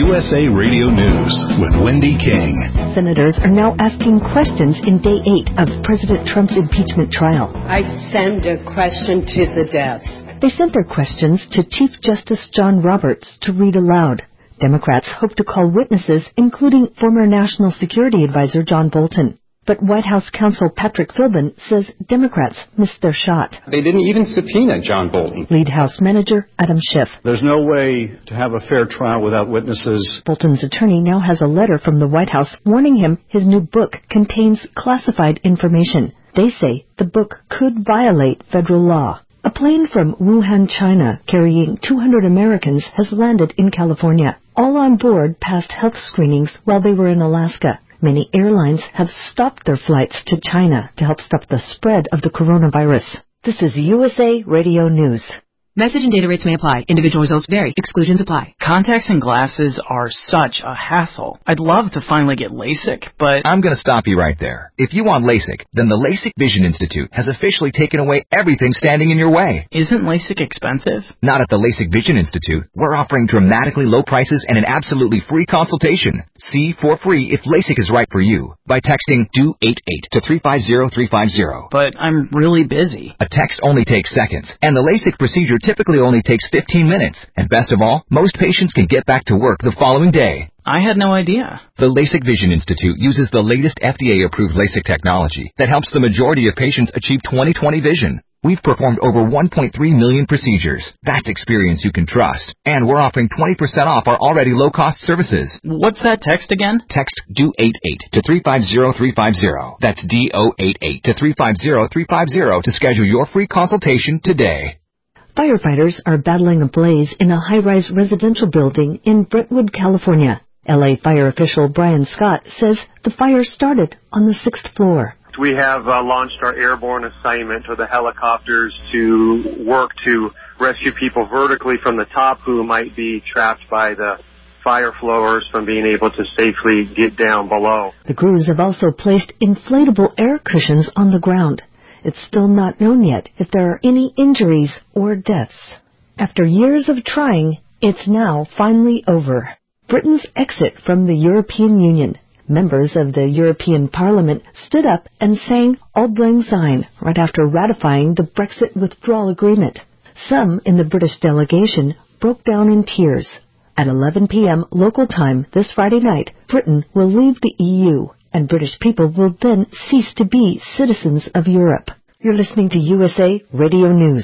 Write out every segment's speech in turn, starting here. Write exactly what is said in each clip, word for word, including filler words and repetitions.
U S A Radio News with Wendy King. Senators are now asking questions in day eight of President Trump's impeachment trial. I send a question to the desk. They sent their questions to Chief Justice John Roberts to read aloud. Democrats hope to call witnesses, including former National Security Advisor John Bolton. But White House counsel Patrick Philbin says Democrats missed their shot. They didn't even subpoena John Bolton. Lead House Manager Adam Schiff. There's no way to have a fair trial without witnesses. Bolton's attorney now has a letter from the White House warning him his new book contains classified information. They say the book could violate federal law. A plane from Wuhan, China, carrying two hundred Americans has landed in California. All on board passed health screenings while they were in Alaska. Many airlines have stopped their flights to China to help stop the spread of the coronavirus. This is U S A Radio News. Message and data rates may apply. Individual results vary. Exclusions apply. Contacts and glasses are such a hassle. I'd love to finally get LASIK, but... I'm going to stop you right there. If you want LASIK, then the LASIK Vision Institute has officially taken away everything standing in your way. Isn't LASIK expensive? Not at the LASIK Vision Institute. We're offering dramatically low prices and an absolutely free consultation. See for free if LASIK is right for you by texting do eight eight to three five zero three five zero. But I'm really busy. A text only takes seconds, and the LASIK procedure typically only takes fifteen minutes. And best of all, most patients can get back to work the following day. I had no idea. The LASIK Vision Institute uses the latest F D A-approved LASIK technology that helps the majority of patients achieve twenty twenty vision. We've performed over one point three million procedures. That's experience you can trust. And we're offering twenty percent off our already low-cost services. What's that text again? Text do eight eight to three five zero three five zero. That's D O eight eight to three five zero three five zero to schedule your free consultation today. Firefighters are battling a blaze in a high-rise residential building in Brentwood, California. L A fire official Brian Scott says the fire started on the sixth floor. We have uh, launched our airborne assignment with the helicopters to work to rescue people vertically from the top who might be trapped by the fire flowers from being able to safely get down below. The crews have also placed inflatable air cushions on the ground. It's still not known yet if there are any injuries or deaths. After years of trying, it's now finally over. Britain's exit from the European Union. Members of the European Parliament stood up and sang Auld Lang Syne right after ratifying the Brexit withdrawal agreement. Some in the British delegation broke down in tears. At eleven p.m. local time this Friday night, Britain will leave the E U, and British people will then cease to be citizens of Europe. You're listening to U S A Radio News.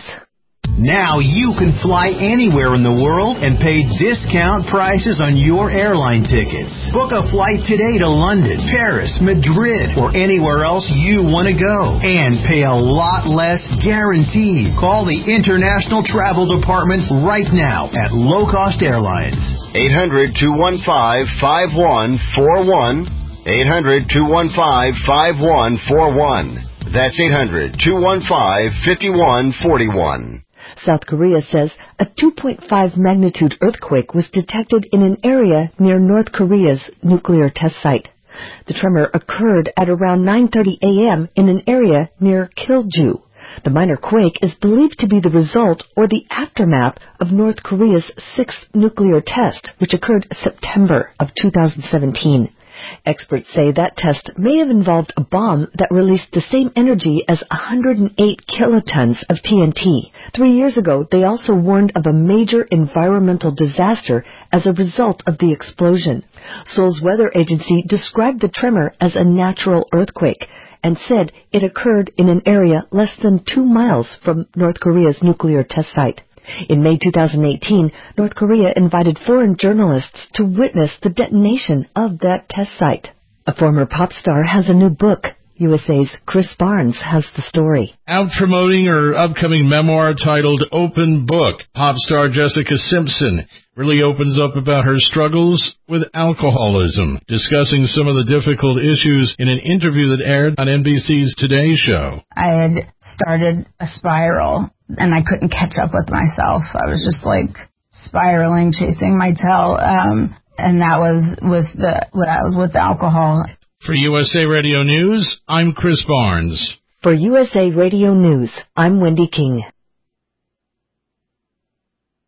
Now you can fly anywhere in the world and pay discount prices on your airline tickets. Book a flight today to London, Paris, Madrid, or anywhere else you want to go. And pay a lot less guaranteed. Call the International Travel Department right now at Low Cost Airlines. eight hundred two one five five one four one. eight hundred two one five five one four one. That's eight hundred two one five five one four one. South Korea says a two point five magnitude earthquake was detected in an area near North Korea's nuclear test site. The tremor occurred at around nine thirty a.m. in an area near Kilju. The minor quake is believed to be the result or the aftermath of North Korea's sixth nuclear test, which occurred September of two thousand seventeen. Experts say that test may have involved a bomb that released the same energy as one hundred eight kilotons of T N T. Three years ago, they also warned of a major environmental disaster as a result of the explosion. Seoul's weather agency described the tremor as a natural earthquake and said it occurred in an area less than two miles from North Korea's nuclear test site. In May two thousand eighteen, North Korea invited foreign journalists to witness the detonation of that test site. A former pop star has a new book. U S A's Chris Barnes has the story. Out promoting her upcoming memoir titled Open Book, pop star Jessica Simpson really opens up about her struggles with alcoholism, discussing some of the difficult issues in an interview that aired on N B C's Today Show. I had started a spiral, and I couldn't catch up with myself. I was just like spiraling, chasing my tail, um, and that was with the when I was with alcohol. For U S A Radio News, I'm Chris Barnes. For U S A Radio News, I'm Wendy King.